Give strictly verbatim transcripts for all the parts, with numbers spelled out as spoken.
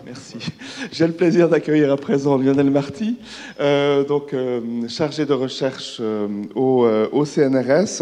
Merci. J'ai le plaisir d'accueillir à présent Lionel Marty, euh, donc, euh, chargé de recherche euh, au, euh, au C N R S,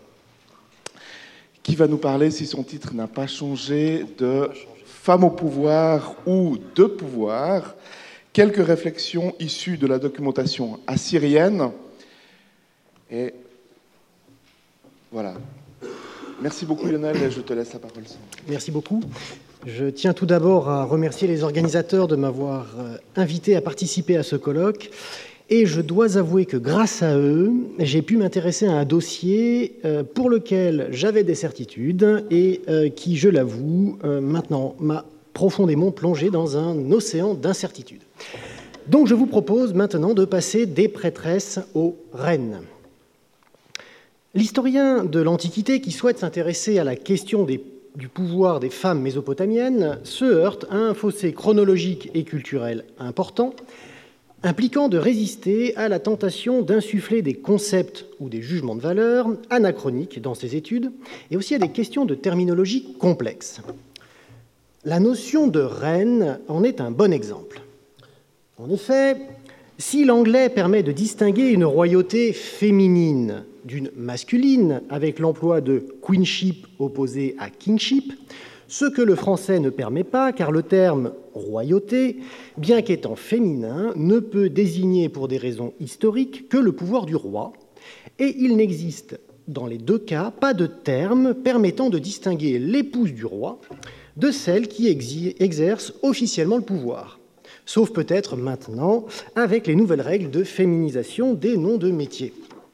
qui va nous parler, si son titre n'a pas changé, de Femmes au pouvoir ou de pouvoir, quelques réflexions issues de la documentation assyrienne. Et voilà. Merci beaucoup Lionel, et je te laisse la parole. Merci beaucoup. Je tiens tout d'abord à remercier les organisateurs de m'avoir invité à participer à ce colloque. Et je dois avouer que grâce à eux, j'ai pu m'intéresser à un dossier pour lequel j'avais des certitudes et qui, je l'avoue, maintenant m'a profondément plongé dans un océan d'incertitudes. Donc je vous propose maintenant de passer des prêtresses aux reines. L'historien de l'Antiquité qui souhaite s'intéresser à la question des, du pouvoir des femmes mésopotamiennes se heurte à un fossé chronologique et culturel important, impliquant de résister à la tentation d'insuffler des concepts ou des jugements de valeur anachroniques dans ses études, et aussi à des questions de terminologie complexes. La notion de reine en est un bon exemple. En effet, si l'anglais permet de distinguer une royauté féminine d'une masculine, avec l'emploi de queenship opposé à kingship, ce que le français ne permet pas, car le terme « royauté », bien qu'étant féminin, ne peut désigner pour des raisons historiques que le pouvoir du roi, et il n'existe dans les deux cas pas de terme permettant de distinguer l'épouse du roi de celle qui exerce officiellement le pouvoir, sauf peut-être maintenant avec les nouvelles règles de féminisation des noms de métiers.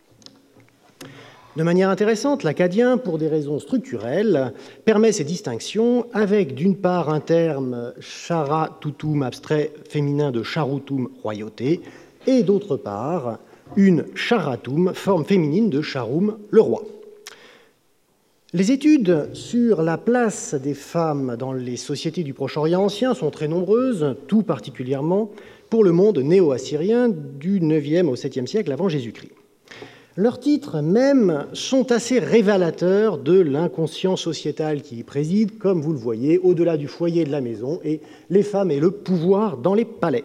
De manière intéressante, l'acadien, pour des raisons structurelles, permet ces distinctions avec, d'une part, un terme charatutum abstrait féminin de charutum, royauté, et d'autre part, une charatum, forme féminine de charum, le roi. Les études sur la place des femmes dans les sociétés du Proche-Orient ancien sont très nombreuses, tout particulièrement pour le monde néo-assyrien du neuvième au septième siècle avant Jésus-Christ. Leurs titres même sont assez révélateurs de l'inconscient sociétal qui y préside, comme vous le voyez, au-delà du foyer de la maison, et les femmes et le pouvoir dans les palais.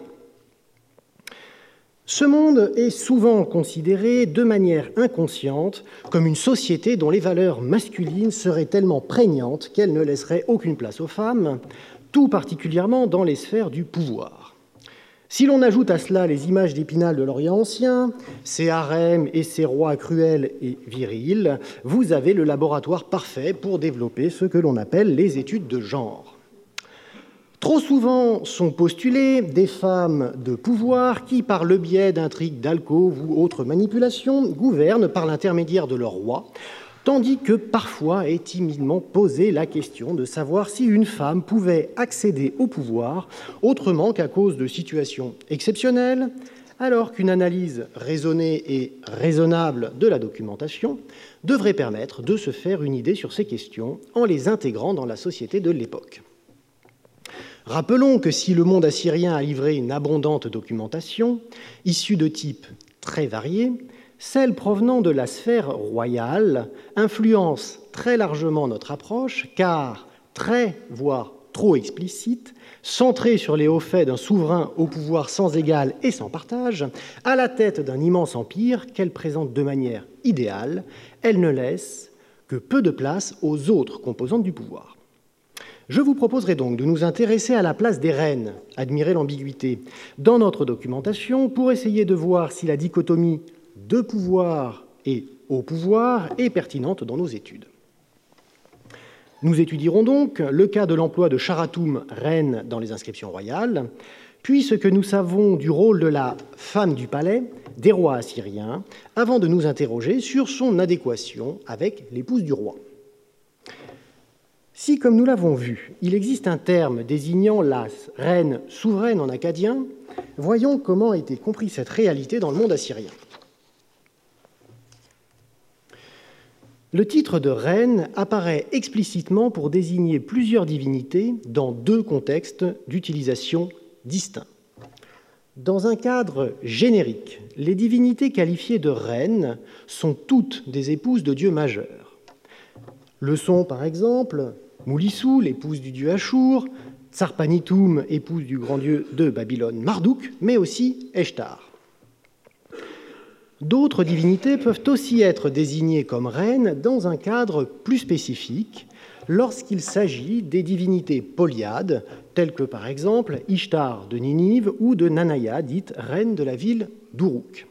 Ce monde est souvent considéré de manière inconsciente comme une société dont les valeurs masculines seraient tellement prégnantes qu'elles ne laisseraient aucune place aux femmes, tout particulièrement dans les sphères du pouvoir. Si l'on ajoute à cela les images d'Épinal de l'Orient ancien, ses harems et ses rois cruels et virils, vous avez le laboratoire parfait pour développer ce que l'on appelle les études de genre. Trop souvent sont postulées des femmes de pouvoir qui, par le biais d'intrigues d'alcôve ou autres manipulations, gouvernent par l'intermédiaire de leur roi, tandis que parfois est timidement posée la question de savoir si une femme pouvait accéder au pouvoir autrement qu'à cause de situations exceptionnelles, alors qu'une analyse raisonnée et raisonnable de la documentation devrait permettre de se faire une idée sur ces questions en les intégrant dans la société de l'époque. Rappelons que si le monde assyrien a livré une abondante documentation, issue de types très variés, celle provenant de la sphère royale influence très largement notre approche, car très, voire trop explicite, centrée sur les hauts faits d'un souverain au pouvoir sans égal et sans partage, à la tête d'un immense empire qu'elle présente de manière idéale, elle ne laisse que peu de place aux autres composantes du pouvoir. Je vous proposerai donc de nous intéresser à la place des reines, admirer l'ambiguïté, dans notre documentation pour essayer de voir si la dichotomie de pouvoir et au pouvoir est pertinente dans nos études. Nous étudierons donc le cas de l'emploi de charatum, reine, dans les inscriptions royales, puis ce que nous savons du rôle de la femme du palais des rois assyriens, avant de nous interroger sur son adéquation avec l'épouse du roi. Si, comme nous l'avons vu, il existe un terme désignant la reine souveraine en akkadien, voyons comment a été compris cette réalité dans le monde assyrien. Le titre de reine apparaît explicitement pour désigner plusieurs divinités dans deux contextes d'utilisation distincts. Dans un cadre générique, les divinités qualifiées de reines sont toutes des épouses de dieux majeurs. Le sont, par exemple, Moulissou, l'épouse du dieu Achour, Tsarpanitum, épouse du grand dieu de Babylone Marduk, mais aussi Eshtar. D'autres divinités peuvent aussi être désignées comme reines dans un cadre plus spécifique, lorsqu'il s'agit des divinités polyades, telles que par exemple Ishtar de Ninive ou de Nanaya, dite reine de la ville d'Uruk.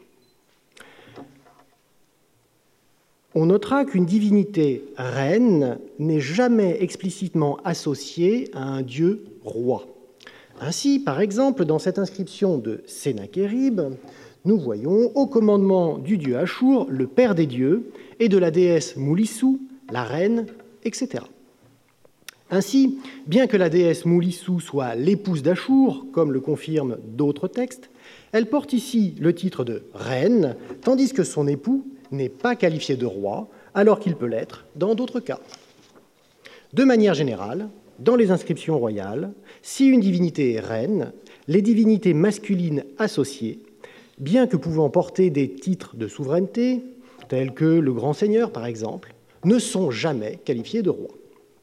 On notera qu'une divinité reine n'est jamais explicitement associée à un dieu roi. Ainsi, par exemple, dans cette inscription de Sennachérib, nous voyons au commandement du dieu Achour, le père des dieux, et de la déesse Moulissou, la reine, et cetera. Ainsi, bien que la déesse Moulissou soit l'épouse d'Achour, comme le confirment d'autres textes, elle porte ici le titre de reine, tandis que son époux n'est pas qualifié de roi, alors qu'il peut l'être dans d'autres cas. De manière générale, dans les inscriptions royales, si une divinité est reine, les divinités masculines associées, bien que pouvant porter des titres de souveraineté, tels que le grand seigneur par exemple, ne sont jamais qualifiées de roi.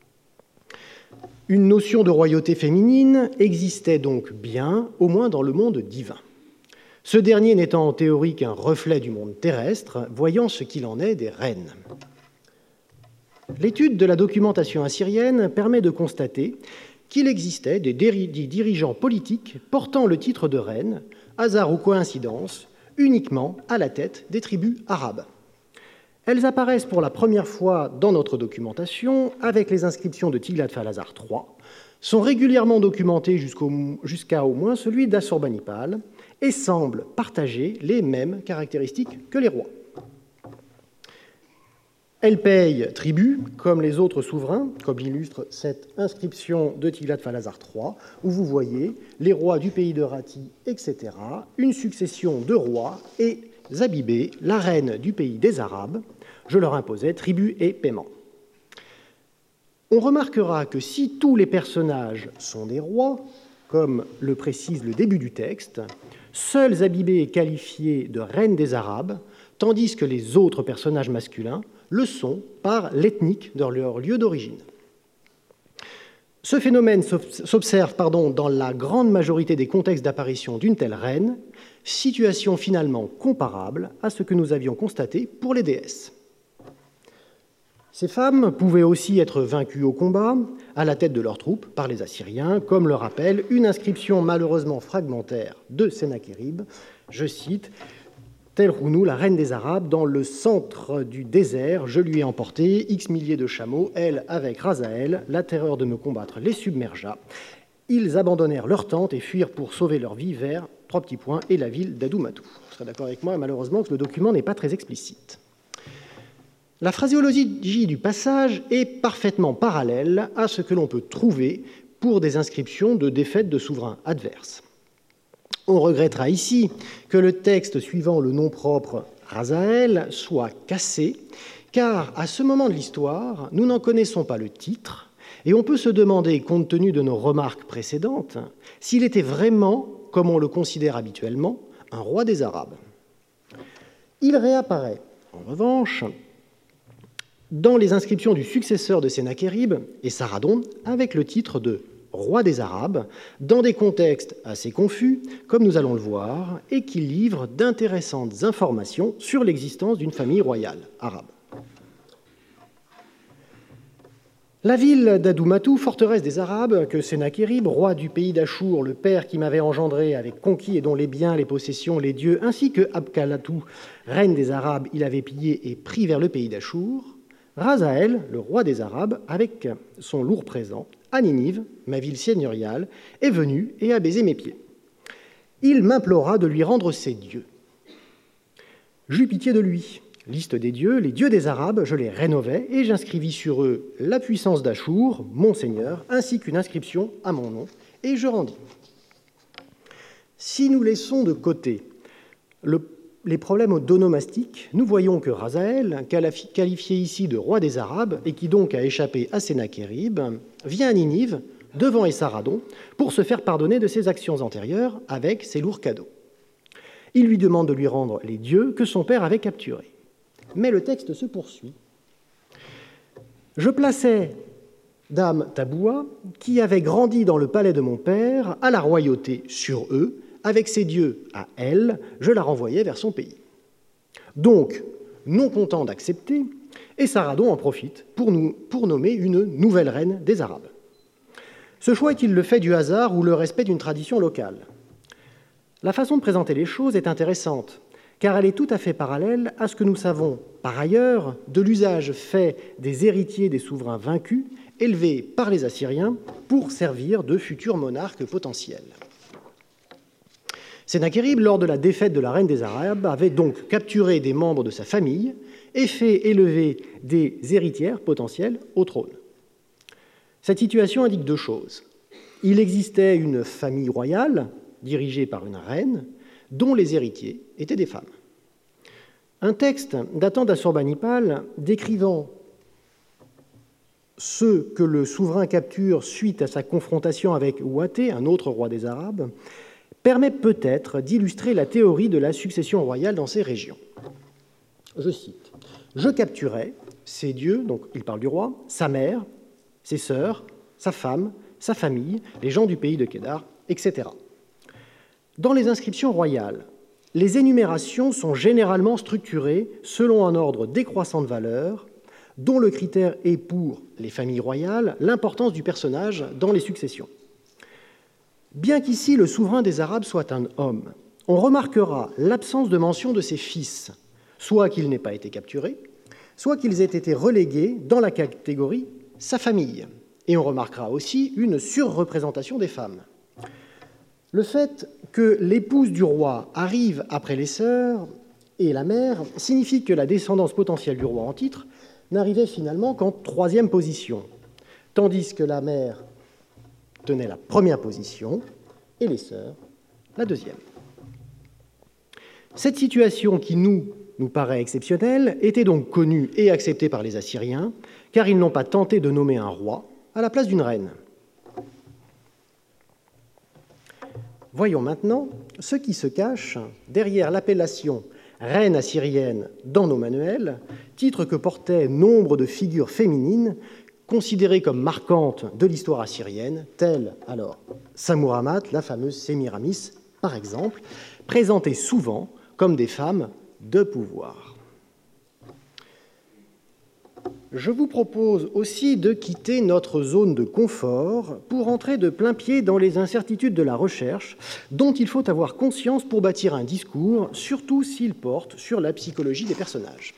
Une notion de royauté féminine existait donc bien, au moins dans le monde divin. Ce dernier n'étant en théorie qu'un reflet du monde terrestre, voyant ce qu'il en est des reines. L'étude de la documentation assyrienne permet de constater qu'il existait des dirigeants politiques portant le titre de reine, hasard ou coïncidence, uniquement à la tête des tribus arabes. Elles apparaissent pour la première fois dans notre documentation avec les inscriptions de Tiglath-Phalazar trois, sont régulièrement documentées jusqu'à au moins celui d'Assurbanipal et semblent partager les mêmes caractéristiques que les rois. Elles payent tribut, comme les autres souverains, comme illustre cette inscription de Tiglath-Phalazar trois, où vous voyez les rois du pays de Rati, et cetera, une succession de rois et Zabibé, la reine du pays des Arabes, je leur imposais tribut et paiement. On remarquera que si tous les personnages sont des rois, comme le précise le début du texte, seul Zabibé est qualifié de reine des Arabes, tandis que les autres personnages masculins le sont par l'ethnique de leur lieu d'origine. Ce phénomène s'observe pardon, dans la grande majorité des contextes d'apparition d'une telle reine, situation finalement comparable à ce que nous avions constaté pour les déesses. Ces femmes pouvaient aussi être vaincues au combat, à la tête de leurs troupes, par les Assyriens, comme le rappelle une inscription malheureusement fragmentaire de Sennachérib, je cite « Tel Rounou, la reine des Arabes, dans le centre du désert, je lui ai emporté X milliers de chameaux, elle avec Razaël, la terreur de me combattre les submergea. Ils abandonnèrent leur tente et fuirent pour sauver leur vie vers, trois petits points, et la ville d'Adoumatou. » Vous serez d'accord avec moi, malheureusement, que le document n'est pas très explicite. La phraséologie du passage est parfaitement parallèle à ce que l'on peut trouver pour des inscriptions de défaites de souverains adverses. On regrettera ici que le texte suivant le nom propre Razaël soit cassé, car à ce moment de l'histoire, nous n'en connaissons pas le titre, et on peut se demander, compte tenu de nos remarques précédentes, s'il était vraiment, comme on le considère habituellement, un roi des Arabes. Il réapparaît, en revanche, dans les inscriptions du successeur de Sennachérib et Saradon, avec le titre de roi des Arabes, dans des contextes assez confus, comme nous allons le voir, et qui livrent d'intéressantes informations sur l'existence d'une famille royale arabe. La ville d'Adoumatou, forteresse des Arabes, que Sennachérib, roi du pays d'Achour, le père qui m'avait engendré, avait conquis et dont les biens, les possessions, les dieux, ainsi que Abkalatou, reine des Arabes, il avait pillé et pris vers le pays d'Achour, Razaël, le roi des Arabes, avec son lourd présent, à Ninive, ma ville seigneuriale, est venu et a baisé mes pieds. Il m'implora de lui rendre ses dieux. J'eus pitié de lui. Liste des dieux, les dieux des Arabes, je les rénovai et j'inscrivis sur eux la puissance d'Achour, mon seigneur, ainsi qu'une inscription à mon nom, et je rendis. Si nous laissons de côté le les problèmes d'onomastique, nous voyons que Razaël, qualifié ici de roi des Arabes et qui donc a échappé à Sennachérib, vient à Ninive, devant Essaradon, pour se faire pardonner de ses actions antérieures avec ses lourds cadeaux. Il lui demande de lui rendre les dieux que son père avait capturés. Mais le texte se poursuit. Je plaçais dame Taboua, qui avait grandi dans le palais de mon père, à la royauté sur eux, avec ses dieux à elle, je la renvoyais vers son pays. Donc, non content d'accepter, Esarhaddon en profite pour, nous, pour nommer une nouvelle reine des Arabes. Ce choix est-il le fait du hasard ou le respect d'une tradition locale? La façon de présenter les choses est intéressante, car elle est tout à fait parallèle à ce que nous savons, par ailleurs, de l'usage fait des héritiers des souverains vaincus, élevés par les Assyriens pour servir de futurs monarques potentiels. Sennachérib, lors de la défaite de la reine des Arabes, avait donc capturé des membres de sa famille et fait élever des héritières potentielles au trône. Cette situation indique deux choses. Il existait une famille royale, dirigée par une reine, dont les héritiers étaient des femmes. Un texte datant d'Assurbanipal, décrivant ce que le souverain capture suite à sa confrontation avec Ouaté, un autre roi des Arabes, permet peut-être d'illustrer la théorie de la succession royale dans ces régions. Je cite, « Je capturais ces dieux, donc il parle du roi, sa mère, ses sœurs, sa femme, sa famille, les gens du pays de Kédar, et cetera. Dans les inscriptions royales, les énumérations sont généralement structurées selon un ordre décroissant de valeur, dont le critère est pour les familles royales l'importance du personnage dans les successions. Bien qu'ici le souverain des Arabes soit un homme, on remarquera l'absence de mention de ses fils, soit qu'ils n'aient pas été capturés, soit qu'ils aient été relégués dans la catégorie « sa famille ». Et on remarquera aussi une surreprésentation des femmes. Le fait que l'épouse du roi arrive après les sœurs et la mère signifie que la descendance potentielle du roi en titre n'arrivait finalement qu'en troisième position, tandis que la mère tenait la première position et les sœurs la deuxième. Cette situation qui nous, nous paraît exceptionnelle était donc connue et acceptée par les Assyriens, car ils n'ont pas tenté de nommer un roi à la place d'une reine. Voyons maintenant ce qui se cache derrière l'appellation « reine assyrienne » dans nos manuels, titre que portaient nombre de figures féminines considérées comme marquantes de l'histoire assyrienne, telles alors Samuramat, la fameuse Sémiramis, par exemple, présentées souvent comme des femmes de pouvoir. Je vous propose aussi de quitter notre zone de confort pour entrer de plein pied dans les incertitudes de la recherche dont il faut avoir conscience pour bâtir un discours, surtout s'il porte sur la psychologie des personnages.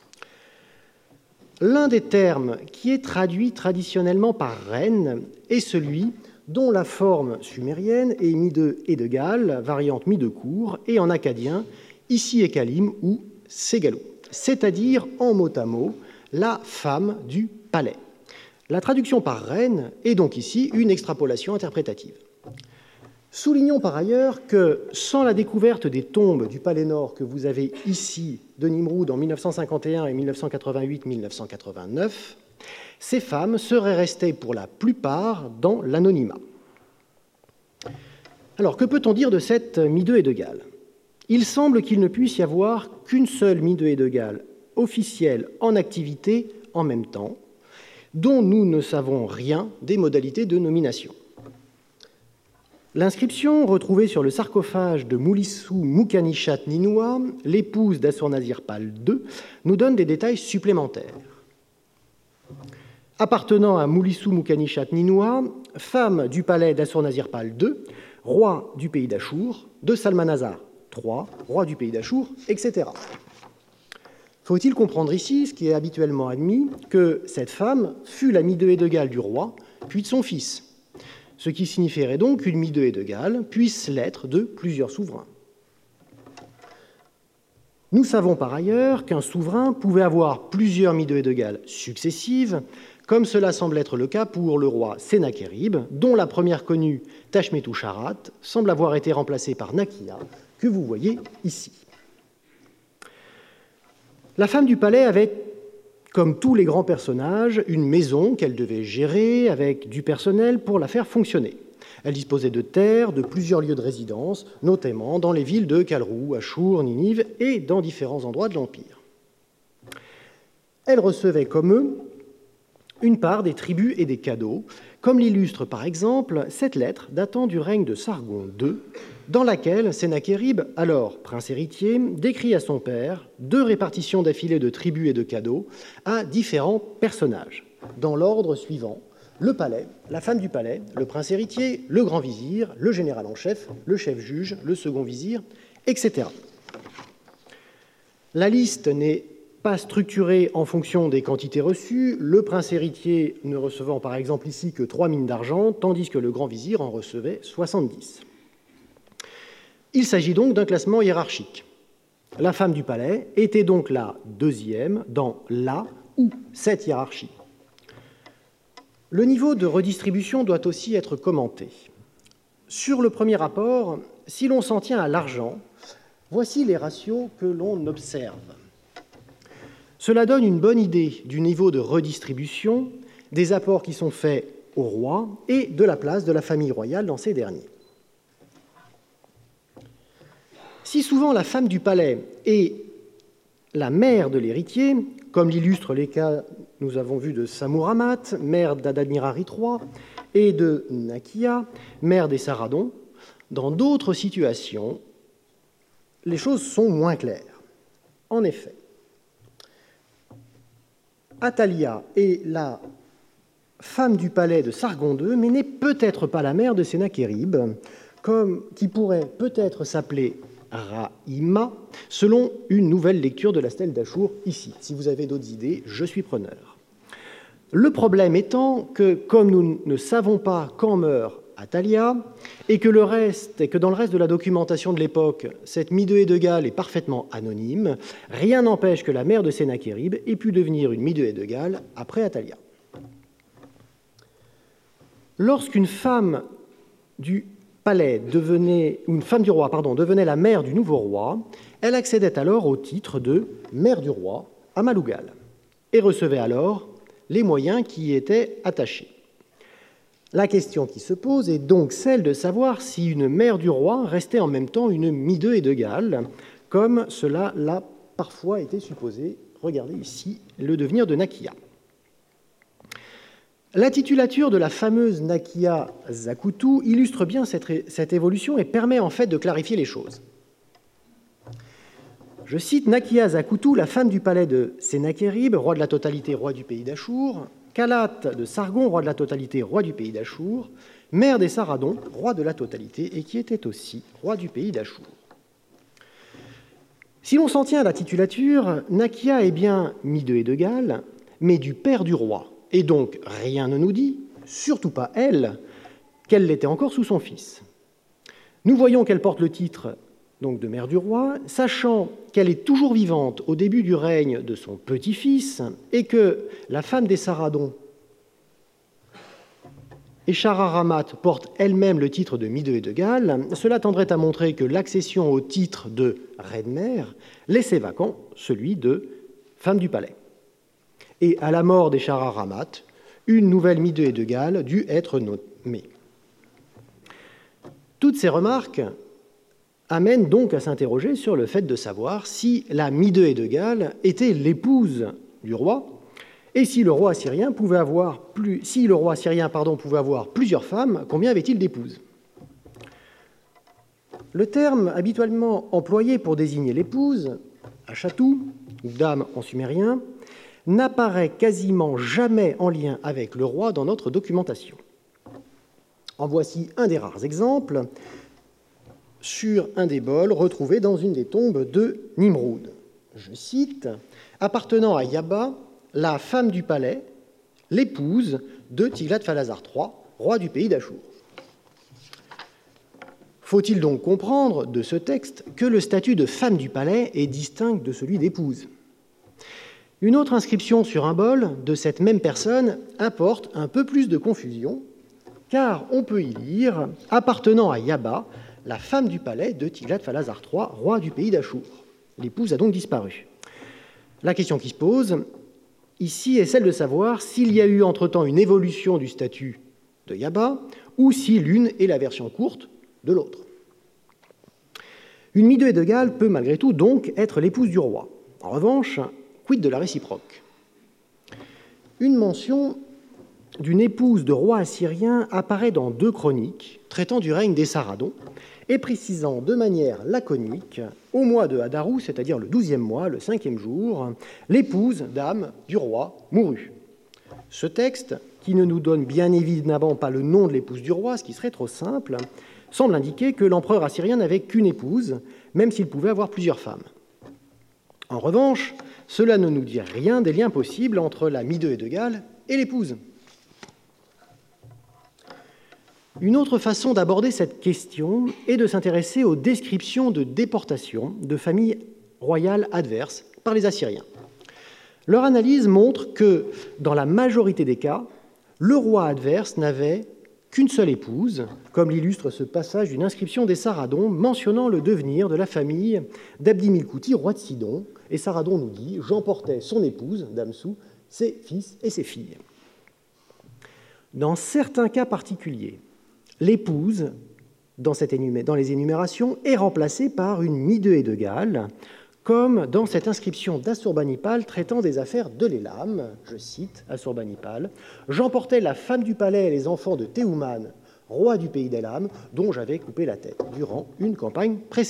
L'un des termes qui est traduit traditionnellement par « reine » est celui dont la forme sumérienne est Mideu et de Galles, variante mi-de-cour, et en akkadien, ici Ekalim ou Ségalou, c'est-à-dire en mot à mot, la femme du palais. La traduction par reine est donc ici une extrapolation interprétative. Soulignons par ailleurs que, sans la découverte des tombes du palais Nord que vous avez ici de Nimroud en mille neuf cent cinquante et un et mille neuf cent quatre-vingt-huit mille neuf cent quatre-vingt-neuf, ces femmes seraient restées pour la plupart dans l'anonymat. Alors, que peut-on dire de cette Mideu et de Galles? Il semble qu'il ne puisse y avoir qu'une seule Mideu et de Galles officielle en activité en même temps, dont nous ne savons rien des modalités de nomination. L'inscription retrouvée sur le sarcophage de Moulissou Moukanishat Ninoua, l'épouse d'Assur-Nazir-Pal deux, nous donne des détails supplémentaires. Appartenant à Moulissou Moukanishat Ninoua, femme du palais d'Assur-Nazir-Pal deux, roi du pays d'Achour, de Salmanazar trois, roi du pays d'Achour, et cetera. Faut-il comprendre ici, ce qui est habituellement admis, que cette femme fut la Mideu et de Galles du roi, puis de son fils, ce qui signifierait donc qu'une Mideu et de Galles puisse l'être de plusieurs souverains. Nous savons par ailleurs qu'un souverain pouvait avoir plusieurs Mideu et de Galles successives, comme cela semble être le cas pour le roi Sennachérib, dont la première connue, Tachmetou-Charat, semble avoir été remplacée par Nakia, que vous voyez ici. La femme du palais avait, comme tous les grands personnages, une maison qu'elle devait gérer avec du personnel pour la faire fonctionner. Elle disposait de terres, de plusieurs lieux de résidence, notamment dans les villes de Kalrou, Achour, Ninive et dans différents endroits de l'Empire. Elle recevait comme eux une part des tributs et des cadeaux, comme l'illustre par exemple cette lettre datant du règne de Sargon deux, dans laquelle Sennachérib, alors prince héritier, décrit à son père deux répartitions d'affilée de tributs et de cadeaux à différents personnages, dans l'ordre suivant: le palais, la femme du palais, le prince héritier, le grand vizir, le général en chef, le chef juge, le second vizir, et cetera. La liste n'est pas structurée en fonction des quantités reçues, le prince héritier ne recevant par exemple ici que trois mines d'argent, tandis que le grand vizir en recevait soixante-dix. Il s'agit donc d'un classement hiérarchique. La femme du palais était donc la deuxième dans la ou cette hiérarchie. Le niveau de redistribution doit aussi être commenté. Sur le premier rapport, si l'on s'en tient à l'argent, voici les ratios que l'on observe. Cela donne une bonne idée du niveau de redistribution, des apports qui sont faits au roi et de la place de la famille royale dans ces derniers. Si souvent la femme du palais est la mère de l'héritier, comme l'illustrent les cas, nous avons vu, de Samuramat, mère d'Adadnirari trois, et de Nakia, mère des Saradons, dans d'autres situations, les choses sont moins claires. En effet, Athalia est la femme du palais de Sargon deux, mais n'est peut-être pas la mère de Sennachérib, comme, qui pourrait peut-être s'appeler Rahima, selon une nouvelle lecture de la stèle d'Achour ici. Si vous avez d'autres idées, je suis preneur. Le problème étant que, comme nous ne savons pas quand meurt Athalia, et que, le reste, et que dans le reste de la documentation de l'époque, cette Midehé de Galles est parfaitement anonyme, rien n'empêche que la mère de Sennachérib ait pu devenir une Midehé de Galles après Athalia. Lorsqu'une femme du palais devenait, ou une femme du roi, pardon, devenait la mère du nouveau roi, elle accédait alors au titre de mère du roi à Malougal et recevait alors les moyens qui y étaient attachés. La question qui se pose est donc celle de savoir si une mère du roi restait en même temps une Midehé de Galles, comme cela l'a parfois été supposé. Regardez ici le devenir de Nakia. La titulature de la fameuse Nakia Zakutu illustre bien cette, cette évolution et permet en fait de clarifier les choses. Je cite: Nakia Zakutu, la femme du palais de Sennachérib, roi de la totalité, roi du pays d'Achour, Kalat de Sargon, roi de la totalité, roi du pays d'Achour, mère des Saradons, roi de la totalité, et qui était aussi roi du pays d'Achour. Si l'on s'en tient à la titulature, Nakia est bien Midehé de Galles, mais du père du roi. Et donc, rien ne nous dit, surtout pas elle, qu'elle l'était encore sous son fils. Nous voyons qu'elle porte le titre donc, de mère du roi, sachant qu'elle est toujours vivante au début du règne de son petit-fils et que la femme des Saradons, Eshara-Ramat, porte elle-même le titre de Midehé de Galles. Cela tendrait à montrer que l'accession au titre de reine-mère laissait vacant celui de femme du palais. Et à la mort d'Eshara-Ramat, une nouvelle Midehé de Galles dut être nommée. Toutes ces remarques amènent donc à s'interroger sur le fait de savoir si la Midehé de Galles était l'épouse du roi, et si le roi assyrien pouvait avoir plus, si le roi assyrien, pardon, pouvait avoir plusieurs femmes, combien avait-il d'épouses? Le terme habituellement employé pour désigner l'épouse, achatou, ou dame en sumérien, n'apparaît quasiment jamais en lien avec le roi dans notre documentation. En voici un des rares exemples sur un des bols retrouvés dans une des tombes de Nimroud. Je cite: « Appartenant à Yaba, la femme du palais, l'épouse de Tiglath-Phalazar trois, roi du pays d'Achour. » Faut-il donc comprendre de ce texte que le statut de femme du palais est distinct de celui d'épouse? Une autre inscription sur un bol de cette même personne apporte un peu plus de confusion, car on peut y lire « Appartenant à Yaba, la femme du palais de Tiglath-Phalazar trois, roi du pays d'Achour. » L'épouse a donc disparu. La question qui se pose ici est celle de savoir s'il y a eu entre-temps une évolution du statut de Yaba ou si l'une est la version courte de l'autre. Une Midehé de Galles peut malgré tout donc être l'épouse du roi. En revanche, quid de la réciproque? Une mention d'une épouse de roi assyrien apparaît dans deux chroniques traitant du règne des Saradons et précisant de manière laconique, au mois de Hadarou, c'est-à-dire le douzième mois, le cinquième jour, l'épouse, dame, du roi mourut. Ce texte, qui ne nous donne bien évidemment pas le nom de l'épouse du roi, ce qui serait trop simple, semble indiquer que l'empereur assyrien n'avait qu'une épouse, même s'il pouvait avoir plusieurs femmes. En revanche, cela ne nous dit rien des liens possibles entre la Mideu et de Galles et l'épouse. Une autre façon d'aborder cette question est de s'intéresser aux descriptions de déportation de familles royales adverses par les Assyriens. Leur analyse montre que, dans la majorité des cas, le roi adverse n'avait qu'une seule épouse, comme l'illustre ce passage d'une inscription des Saradons mentionnant le devenir de la famille d'Abdi-Milkouti, roi de Sidon. Et Saradon nous dit « J'emportais son épouse, Damsou, ses fils et ses filles ». Dans certains cas particuliers, l'épouse, dans, cette énumé- dans les énumérations, est remplacée par une Mideu de Galles, comme dans cette inscription d'Assurbanipal traitant des affaires de l'Élam. Je cite Assurbanipal, « J'emportais la femme du palais et les enfants de Théouman, roi du pays d'Élam, dont j'avais coupé la tête durant une campagne précédente. »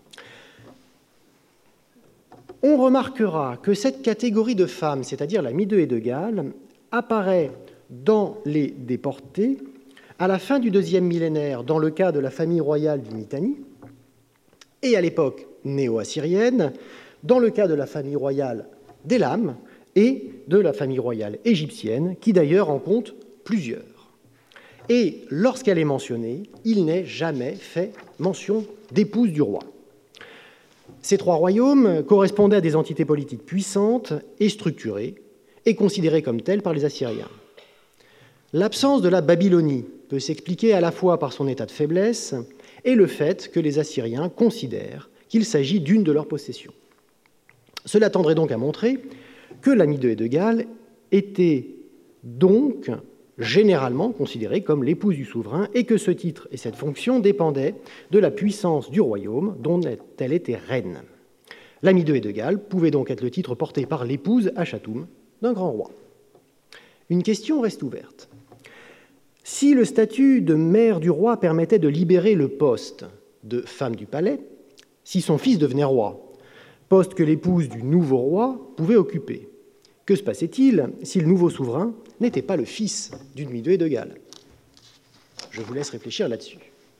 On remarquera que cette catégorie de femmes, c'est-à-dire la Mideu de Galles, apparaît dans les déportés à la fin du deuxième millénaire dans le cas de la famille royale du Mitanni et à l'époque néo-assyrienne dans le cas de la famille royale d'Élam et de la famille royale égyptienne, qui d'ailleurs en compte plusieurs. Et lorsqu'elle est mentionnée, il n'est jamais fait mention d'épouse du roi. Ces trois royaumes correspondaient à des entités politiques puissantes et structurées et considérées comme telles par les Assyriens. L'absence de la Babylonie peut s'expliquer à la fois par son état de faiblesse et le fait que les Assyriens considèrent qu'il s'agit d'une de leurs possessions. Cela tendrait donc à montrer que la Mideu de Galles était donc généralement considérée comme l'épouse du souverain et que ce titre et cette fonction dépendaient de la puissance du royaume dont elle était reine. La Mideu de Galles pouvait donc être le titre porté par l'épouse Achatoum d'un grand roi. Une question reste ouverte. Si le statut de mère du roi permettait de libérer le poste de femme du palais, si son fils devenait roi, poste que l'épouse du nouveau roi pouvait occuper, que se passait-il si le nouveau souverain n'était pas le fils d'une Mideu de Galles? Je vous laisse réfléchir là-dessus.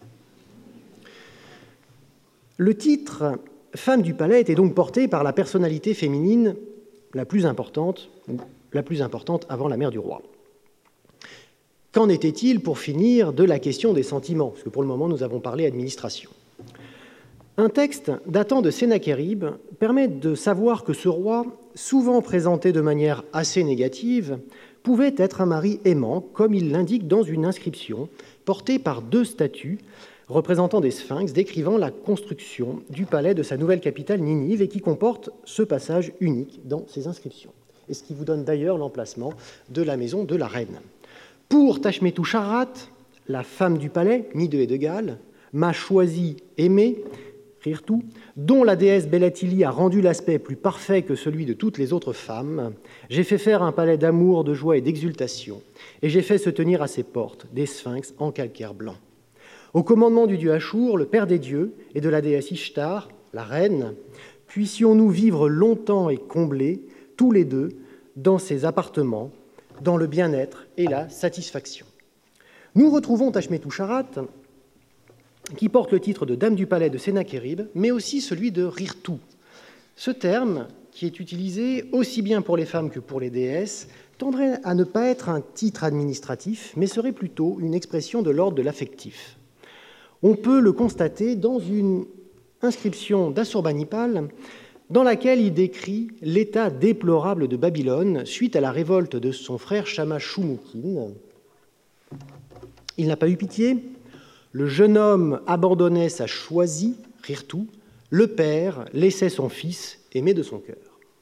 Le titre « femme du palais » était donc porté par la personnalité féminine la plus importante, ou la plus importante avant la mère du roi. Qu'en était-il, pour finir, de la question des sentiments? Parce que pour le moment, nous avons parlé administration. Un texte datant de Sennachérib permet de savoir que ce roi, souvent présenté de manière assez négative, pouvait être un mari aimant, comme il l'indique dans une inscription portée par deux statues représentant des sphinx décrivant la construction du palais de sa nouvelle capitale Ninive et qui comporte ce passage unique dans ces inscriptions, et ce qui vous donne d'ailleurs l'emplacement de la maison de la reine. Pour Tachmétou-Charat, la femme du palais, Mideu de Galles, m'a choisi aimé, Rirtou, dont la déesse Bellatili a rendu l'aspect plus parfait que celui de toutes les autres femmes. J'ai fait faire un palais d'amour, de joie et d'exultation, et j'ai fait se tenir à ses portes des sphinx en calcaire blanc. Au commandement du dieu Achour, le père des dieux, et de la déesse Ishtar, la reine, puissions-nous vivre longtemps et comblés, tous les deux, dans ces appartements, dans le bien-être et la satisfaction. Nous retrouvons Tachmétou-Charat, qui porte le titre de Dame du palais de Sennachérib, mais aussi celui de Rirtou. Ce terme, qui est utilisé aussi bien pour les femmes que pour les déesses, tendrait à ne pas être un titre administratif, mais serait plutôt une expression de l'ordre de l'affectif. On peut le constater dans une inscription d'Assurbanipal, dans laquelle il décrit l'état déplorable de Babylone suite à la révolte de son frère Shamash-Shumukin. Il n'a pas eu pitié. Le jeune homme abandonnait sa choisie, Rirtou. Le père laissait son fils aimé de son cœur.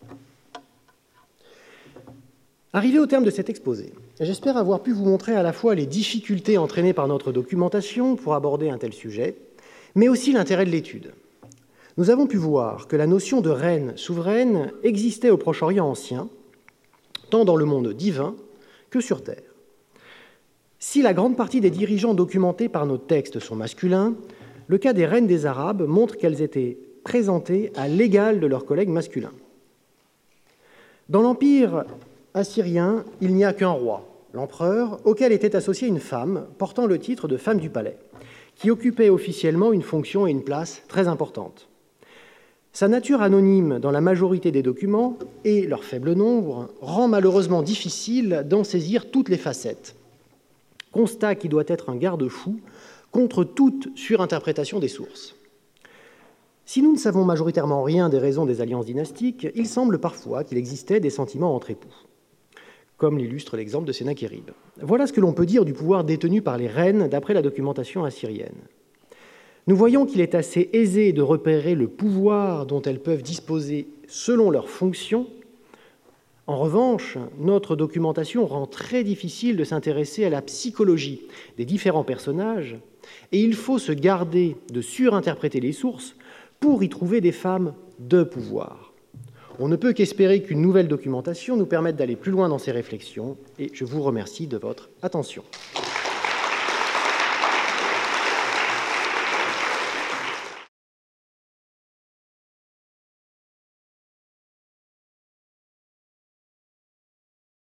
Arrivé au terme de cet exposé, j'espère avoir pu vous montrer à la fois les difficultés entraînées par notre documentation pour aborder un tel sujet, mais aussi l'intérêt de l'étude. Nous avons pu voir que la notion de reine souveraine existait au Proche-Orient ancien, tant dans le monde divin que sur terre. Si la grande partie des dirigeants documentés par nos textes sont masculins, le cas des reines des Arabes montre qu'elles étaient présentées à l'égal de leurs collègues masculins. Dans l'Empire assyrien, il n'y a qu'un roi, l'empereur, auquel était associée une femme portant le titre de femme du palais, qui occupait officiellement une fonction et une place très importantes. Sa nature anonyme dans la majorité des documents et leur faible nombre rend malheureusement difficile d'en saisir toutes les facettes. Constat qui doit être un garde-fou contre toute surinterprétation des sources. Si nous ne savons majoritairement rien des raisons des alliances dynastiques, il semble parfois qu'il existait des sentiments entre époux, comme l'illustre l'exemple de Sennachérib. Voilà ce que l'on peut dire du pouvoir détenu par les reines d'après la documentation assyrienne. Nous voyons qu'il est assez aisé de repérer le pouvoir dont elles peuvent disposer selon leurs fonctions. En revanche, notre documentation rend très difficile de s'intéresser à la psychologie des différents personnages, et il faut se garder de surinterpréter les sources pour y trouver des femmes de pouvoir. On ne peut qu'espérer qu'une nouvelle documentation nous permette d'aller plus loin dans ces réflexions, et je vous remercie de votre attention.